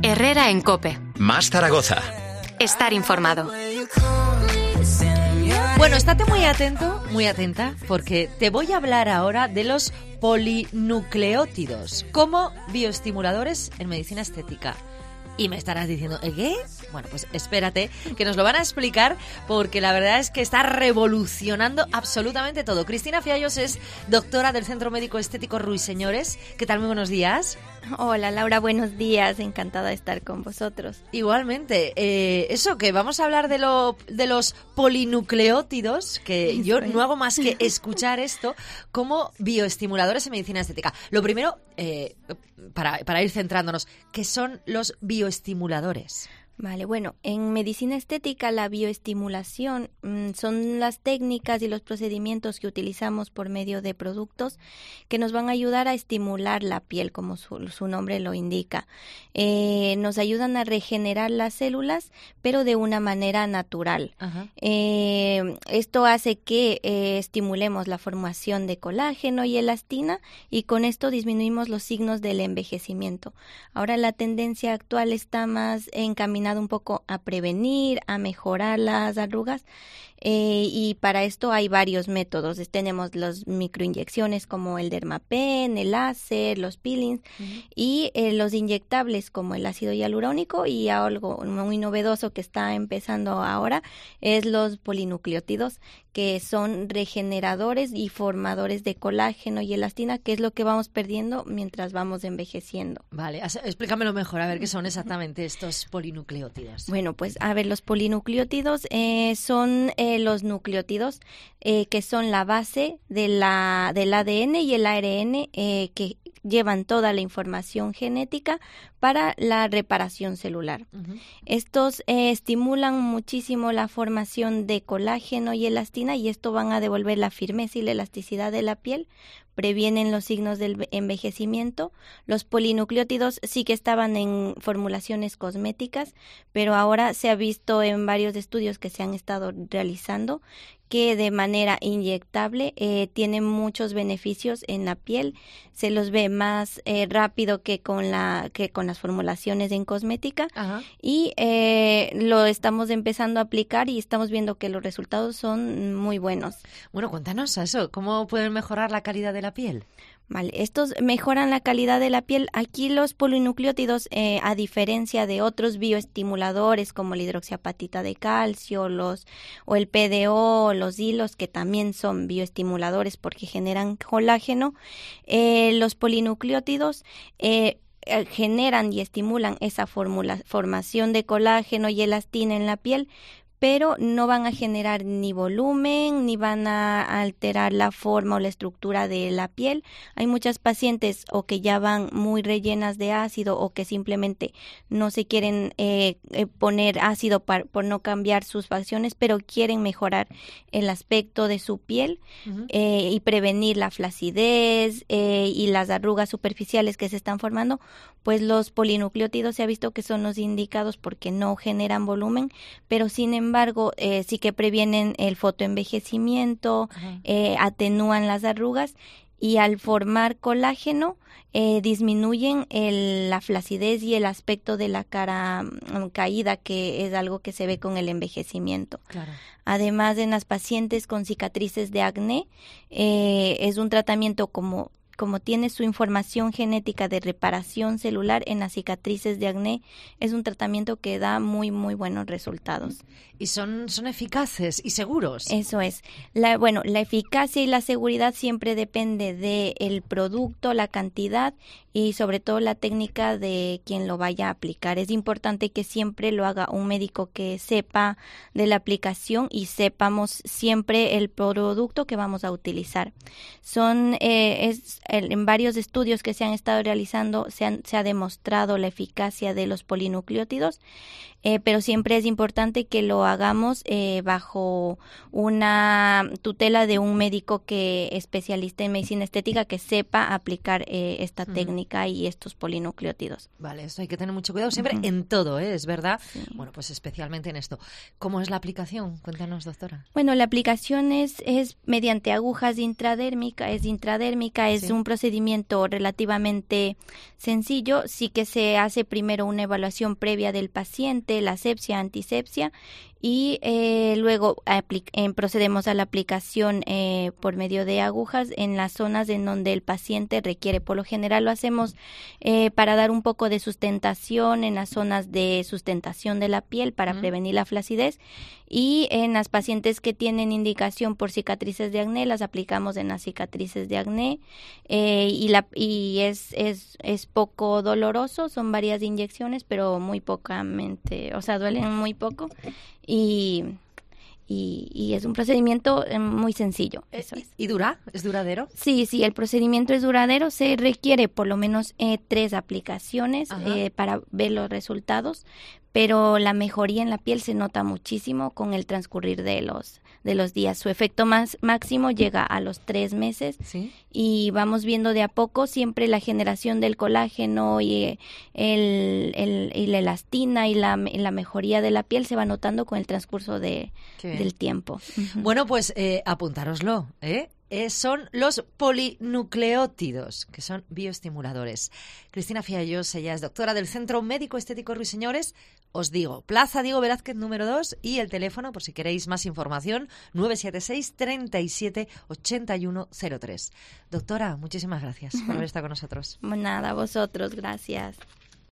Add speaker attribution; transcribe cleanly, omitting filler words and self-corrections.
Speaker 1: Herrera en COPE.
Speaker 2: Más Zaragoza.
Speaker 1: Estar informado.
Speaker 3: Bueno, estate muy atento, muy atenta, porque te voy a hablar ahora de los polinucleótidos como bioestimuladores en medicina estética. Y me estarás diciendo, ¿el qué? Bueno, pues espérate, que nos lo van a explicar, porque la verdad es que está revolucionando absolutamente todo. Cristina Fiallos es doctora del Centro Médico Estético Ruiseñores. ¿Qué tal? Muy buenos días.
Speaker 4: Hola Laura, buenos días, encantada de estar con vosotros.
Speaker 3: Igualmente, eso que vamos a hablar de los polinucleótidos, que yo no hago más que escuchar esto como bioestimuladores en medicina estética. Lo primero, para ir centrándonos, ¿qué son los bioestimuladores?
Speaker 4: Vale, bueno, en medicina estética la bioestimulación son las técnicas y los procedimientos que utilizamos por medio de productos que nos van a ayudar a estimular la piel, como su nombre lo indica. Nos ayudan a regenerar las células, pero de una manera natural. Esto hace que estimulemos la formación de colágeno y elastina, y con esto disminuimos los signos del envejecimiento. Ahora la tendencia actual está más encaminada un poco a prevenir, a mejorar las arrugas, y para esto hay varios métodos. Tenemos las microinyecciones como el Dermapen, el láser, los peelings, y los inyectables como el ácido hialurónico, y algo muy novedoso que está empezando ahora es los polinucleótidos, que son regeneradores y formadores de colágeno y elastina, que es lo que vamos perdiendo mientras vamos envejeciendo.
Speaker 3: Vale, explícamelo mejor, a ver qué son exactamente estos polinucleótidos.
Speaker 4: Bueno, pues a ver, los polinucleótidos son los nucleótidos que son la base del ADN y el ARN, que llevan toda la información genética para la reparación celular. Estos estimulan muchísimo la formación de colágeno y elastina, y esto van a devolver la firmeza y la elasticidad de la piel, previenen los signos del envejecimiento. Los polinucleótidos sí que estaban en formulaciones cosméticas, pero ahora se ha visto en varios estudios que se han estado realizando que de manera inyectable tienen muchos beneficios en la piel. Se los ve más rápido que con las formulaciones en cosmética. Y lo estamos empezando a aplicar y estamos viendo que los resultados son muy buenos.
Speaker 3: Bueno, cuéntanos eso, ¿cómo pueden mejorar la calidad de la piel?
Speaker 4: Vale, estos mejoran la calidad de la piel. Aquí los polinucleótidos, a diferencia de otros bioestimuladores como la hidroxiapatita de calcio, o el PDO, los hilos, que también son bioestimuladores porque generan colágeno, los polinucleótidos generan y estimulan esa formación de colágeno y elastina en la piel, pero no van a generar ni volumen, ni van a alterar la forma o la estructura de la piel. Hay muchas pacientes o que ya van muy rellenas de ácido, o que simplemente no se quieren poner ácido por no cambiar sus facciones, pero quieren mejorar el aspecto de su piel y prevenir la flacidez y las arrugas superficiales que se están formando. Pues los polinucleótidos se ha visto que son los indicados porque no generan volumen, pero sin embargo sí que previenen el fotoenvejecimiento, atenúan las arrugas, y al formar colágeno disminuyen la flacidez y el aspecto de la cara caída, que es algo que se ve con el envejecimiento. Claro. Además, en las pacientes con cicatrices de acné, es un tratamiento como tiene su información genética de reparación celular en las cicatrices de acné, es un tratamiento que da muy, muy buenos resultados.
Speaker 3: ¿Y son eficaces y seguros?
Speaker 4: Eso es. La eficacia y la seguridad siempre depende del producto, la cantidad y sobre todo la técnica de quien lo vaya a aplicar. Es importante que siempre lo haga un médico que sepa de la aplicación y sepamos siempre el producto que vamos a utilizar. En varios estudios que se han estado realizando se ha demostrado la eficacia de los polinucleótidos. pero siempre es importante que lo hagamos bajo una tutela de un médico que especialista en medicina estética que sepa aplicar esta técnica y estos polinucleótidos.
Speaker 3: Vale, esto hay que tener mucho cuidado siempre en todo, es verdad. Sí. Bueno, pues especialmente en esto. ¿Cómo es la aplicación? Cuéntanos, doctora.
Speaker 4: Bueno, la aplicación es mediante agujas intradérmicas, es un procedimiento relativamente sencillo. Sí que se hace primero una evaluación previa del paciente, la asepsia, antisepsia, y luego procedemos a la aplicación por medio de agujas en las zonas en donde el paciente requiere. Por lo general lo hacemos para dar un poco de sustentación en las zonas de sustentación de la piel para prevenir la flacidez, y en las pacientes que tienen indicación por cicatrices de acné las aplicamos en las cicatrices de acné, y es poco doloroso, son varias inyecciones pero muy pocamente, o sea, duelen muy poco. Y es un procedimiento muy sencillo. Eso es.
Speaker 3: ¿Y dura? ¿Es duradero?
Speaker 4: Sí, el procedimiento es duradero. Se requiere por lo menos 3 aplicaciones para ver los resultados, pero la mejoría en la piel se nota muchísimo con el transcurrir de los días. Su efecto máximo llega a los 3 meses. ¿Sí? Y vamos viendo de a poco siempre la generación del colágeno y la elastina y la mejoría de la piel se va notando con el transcurso del tiempo.
Speaker 3: Bueno, pues apuntároslo, son los polinucleótidos, que son bioestimuladores. Cristina Fiallos, ella es doctora del Centro Médico Estético Ruiseñores. Os digo, Plaza Diego Velázquez número 2 y el teléfono, por si queréis más información, 976 37 81 03. Doctora, muchísimas gracias por haber estado con nosotros.
Speaker 4: Nada, a vosotros, gracias.